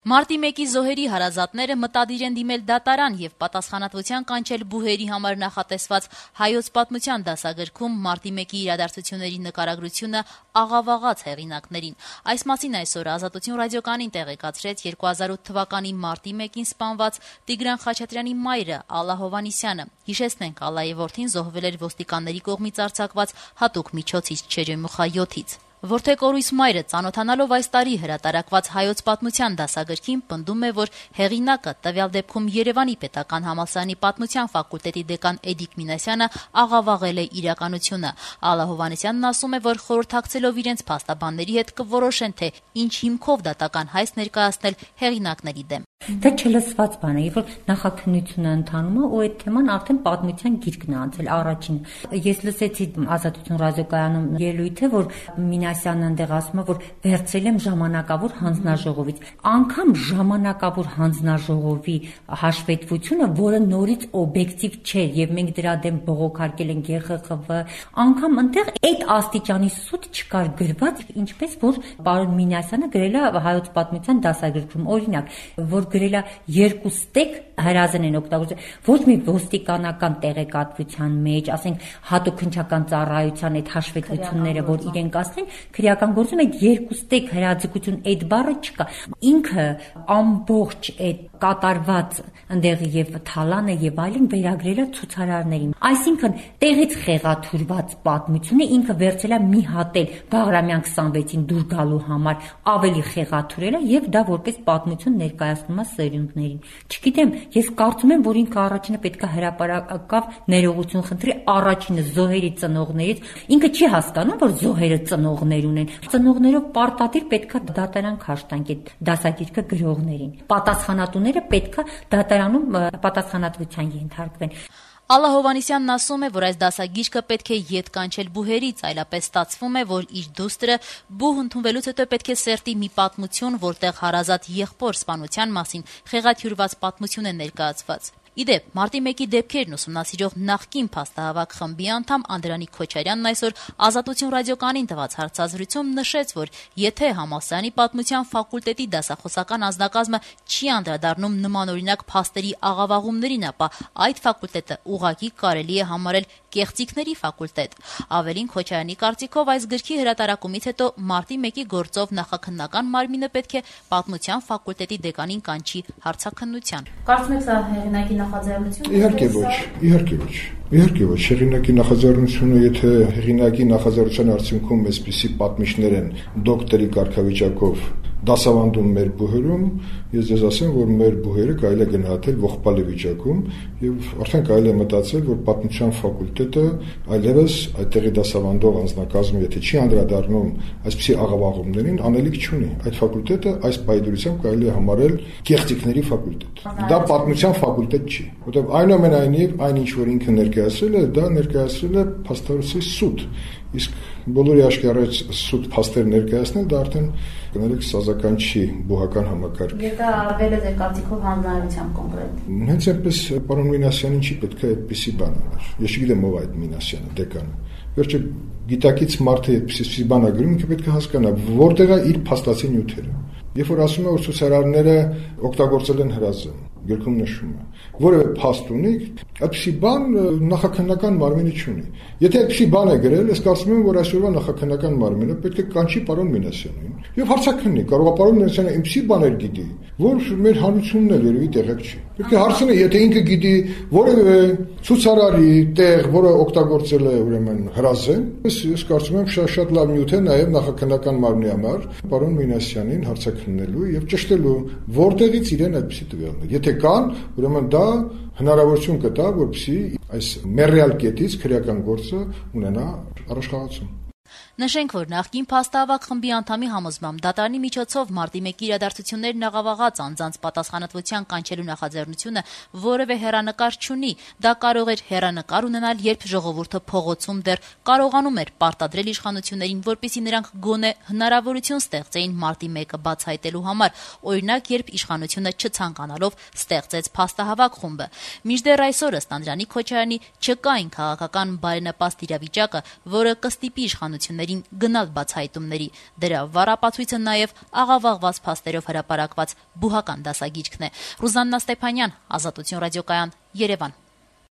Մարտի 1-ի զոհերի հարազատները մտադիր են դիմել դատարան եւ պատասխանատվության կանչել բուհերի համար նախատեսված հայոց պատմության դասագրքում մարտի 1-ի իրադարձությունների նկարագրությունը աղավաղաց հեղինակներին։ Այս մասին այսօր Ազատություն ռադիոկայանին տեղեկացրեց 2008 թվականի մարտի 1-ին սպանված Տիգրան Խաչատրյանի մայրը Ալլա Հովհաննիսյանը։ Հիշեցնենք, Ալլայի որդին զոհվել էր ոստիկանների կողմից արձակված հատուկ միջոցից Չերեմուխա 7-ից։ Որդեկորույս մայրը ծանոթանալով այս տարի հրատարակված հայոց պատմության դասագրքին պնդում է, որ հեղինակը տվյալ դեպքում Երևանի պետական համալսարանի պատմության ֆակուլտետի դեկան Էդիկ Մինասյանը աղավաղել է իրականությունը։ Ալլա Հովհաննիսյանն ասում է, որ խորհրդակցելով իրենց փաստաբանների հետ կորոշեն, թե ինչ հիմքով դատական հայց ներկայացնել հեղինակների դեմ։ Դա չլսված բան է, որ նախաքննությունը ընթանում է ու այդ թեման արդեն պատմության գիրկն է անցել առաջին։ Ես լսեցի Ազատություն ռադիոկայանում ելույթը, որ Մինասյանն այնտեղ ասում է, որ վերցրել եմ ժամանակավոր հանձնաժողովից։ Անգամ ժամանակավոր հանձնաժողովի հաշվետվությունը, որը նորից օբյեկտիվ չէր եւ մենք դրա դեմ բողոքարկել ենք ԳԽԽՎ, անգամ այնտեղ այդ աստիճանի սուտ չկար գրված, ինչպես որ պարոն Մինասյանը գրել է հայոց պատմության դասագրքում, օրինակ, որ գրել է երկու ստեկ հրազեն են օգտագործել, ոչ մի ոստիկանական տեղեկատվության մեջ, ասենք հատուկ քննչական ծառայության այդ հաշվետվությունները, որ իրենք ասեն, քրեական գործում այդ երկու ստեկ հրաձգություն այդ բառը չկա։ Ինքը ամբողջ այդ կատարված ընդեղ եւ թալանը եւ այլն վերագրել է ցուցարարներին։ Այսինքն տեղից խեղաթյուրված պատմությունը ինքը վերցել է մի հատ էլ Բաղրամյան 26-ին դուր գալու համար ավելի խեղաթյուրել է եւ դա որպես պատմություն ներկայացնում է սերունդներին։ Չգիտեմ, ես կարծում եմ, որ ինքը առաջինը պետքա հրապարակավ ներողություն խնդրի առաջինը զոհերի ծնողներից։ Ինքը չի հասկանում, որ զոհերը ծնողներ ունեն։ Ծնողներով պարտադիր պետքա դատարան քաշ տանք այդ դասագիրքը գրողներին։ Պատասխանատուները պետքա դատարանում պատասխանատվության ենթարկվեն։ Ալլա Հովհաննիսյանն ասում է, որ այս դասագիրքը պետք է ետ կանչել բուհերից, այլապես ստացվում է, որ իր դուստրը բուհ ընդունվելուց հետո պետք է սերտի մի պատմություն, որտեղ հարազատ եղբոր սպանության մասին խեղաթյուրված պատմություն է ներկայացված։ Իդեպ, մարտի 1-ի դեպքերն ուսումնասիրող նախկին փաստահավաք խմբի անդամ Անդրանիկ Քոչարյանն այսօր Ազատություն ռադիոկայանին տված հարցազրույցում նշեց, որ եթե համալսարանի պատմության ֆակուլտետի դասախոսական անձնակազմը չի անդրադառնում նմանօրինակ փաստերի աղավաղումներին, ապա այդ ֆակուլտետը ուղղակի կարելի է համարել կեղծիքների ֆակուլտետ։ Ավելին, Քոչարյանի կարծիքով այս գրքի հրատարակումից հետո մարտի 1-ի գործով նախաքննական մարմինը պետք է պատմության ֆակուլտետի դեկանին կանչի հարցաքննության։ Կարծում եք սա հեղինակի նախաձեռնություն է։ Իհարկե ոչ։ Հեղինակի նախաձեռնությունը, եթե հեղինակի նախաձեռնության արդյունքում այսպիսի պատմիչներ են դոկտորի կարգավիճակով դասավանդում մեր բուհերում, ես ձեզ ասեմ, որ մեր բուհերը կարելի է գնահատել ողբալի վիճակում եւ արդեն կարելի է մտածել, որ պատմության ֆակուլտետը այլևս այդտեղի դասավանդող անձնակազմը, եթե չի անդրադառնում այսպիսի աղավաղումներին, անելիք չունի։ Այդ ֆակուլտետը այս պայդրությամբ կարելի է համարել կեղծիքների ֆակուլտետ։ Դա պատմության ֆակուլտետ չի, որտեղ այնուամենայնիվ այն ինչ որ ինքը ներկայացրել է, դա ներկայացրել է փաստարարի սուտ։ Իսկ բոլորի աշխարհից սուտ փաստեր ներկայացնել դա արդեն կներեք սազական չի բուհական համակարգ։ Եվ դա արվել է ձեր կարծիքով հանձնարարության կոնկրետ։ Հենց այնպես պարոն Մինասյանին չի պետք է այդպիսի բան անել։ Ես չգիտեմ ով է այդ Մինասյանը, դեկանը։ Վերջը գիտակից մարդը այդպիսի բան է գրում, ինքը պետք է հասկանա որտեղ է իր փաստացի նյութերը։ Երբ որ ասում է որ ցուցարարները օգտագործել են հրազեն, գրքում նշում է, որևէ փաստ ունի, այդպիսի բան նախաքննական մարմինը չունի։ Եթե այդպիսի բան է գրել, ես կարծում եմ, որ այսօրվա նախաքննական մարմինը պետք է կանչի պարոն Մինասյանին եւ հարցաքննի, կարող է պարոն Մինասյանը այնպիսի բաներ գիտի, որ մեր հանրությունն էլ երևի տեղեկ չի։ Պետք է հարցնի, եթե ինքը գիտի որևէ ցուցարարի տեղ, որը օգտագործել է ուրեմն հրազեն, ես կարծում եմ շատ լավ նյութ է նաեւ նախաքննական մարմնի համար պարոն Մինասյանին հարցաքննելու եւ ճշտելու որտեղից իրեն այդպիսի տվյալներ։ Եթե կան, ուրեմն դա հնարավորություն կտա, որպեսզի այս մեռյալ կետից քրեական գործը ունենա առաջխաղացում։ Նշենք, որ նախկին փաստահավաք խմբի անդամի համոզմամբ դատարանի միջոցով մարտի 1-ի իրադարձություններն աղավաղած անձանց պատասխանատվության կանչելու նախաձեռնությունը որևէ հեռանկար չունի։ Դա կարող էր հեռանկար ունենալ, երբ ժողովուրդը փողոցում դեռ կարողանում էր պարտադրել իշխանություններին, որպեսզի նրանք գոնե հնարավորություն ստեղծեին մարտի 1-ը բացահայտելու համար, օրինակ, երբ իշխանությունը չցանկանալով ստեղծեց փաստահավաք խումբը։ Մինչդեռ այսօր ըստ Անդրանիկ Քոչարյանի չկա այն քաղաքական բարենպաստ իրավիճակը, որը կստիպի իշխանություններին դատողներին գնալ բացահայտումների։ Դրա վառ ապացույցը նաև աղավաղված փաստերով հրապարակված բուհական դասագիրքն է։ Ռուզաննա Ստեփանյան, Ազատություն ռադիոկայան, Երևան։